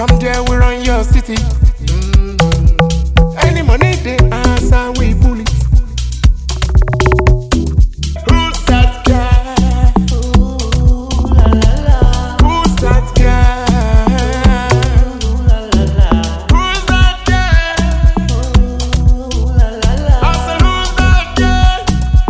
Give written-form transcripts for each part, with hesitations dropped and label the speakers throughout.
Speaker 1: From there we run your city. Any money they answer, we pull it. Who's that guy? Ooh, la, la, la. Who's that guy? Ooh, la, la, la. Who's that guy? Ooh, la, la, la. I said, who's that guy?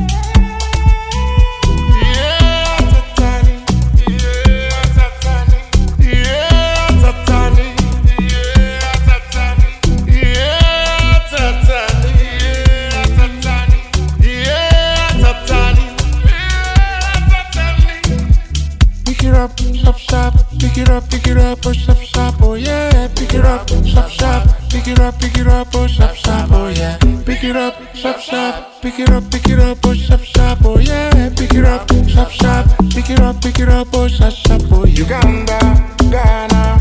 Speaker 1: Yeah, Tatani. Yeah, Tatani. Yeah, Tatani. Yeah, Tatani. Yeah, Tatani. Yeah, Tatani. Yeah, Tatani. Yeah, Tatani. Pick it up, shop shop. Pick it up, oh shop shop, oh yeah. Pick it up, shop shop. Pick it up, oh shop shop, oh yeah. Pick it up, shop shop. Pick it up, oh shop shop, oh yeah. Pick it up, shop shop. Pick it up, oh shop shop, oh yeah. Uganda, Ghana.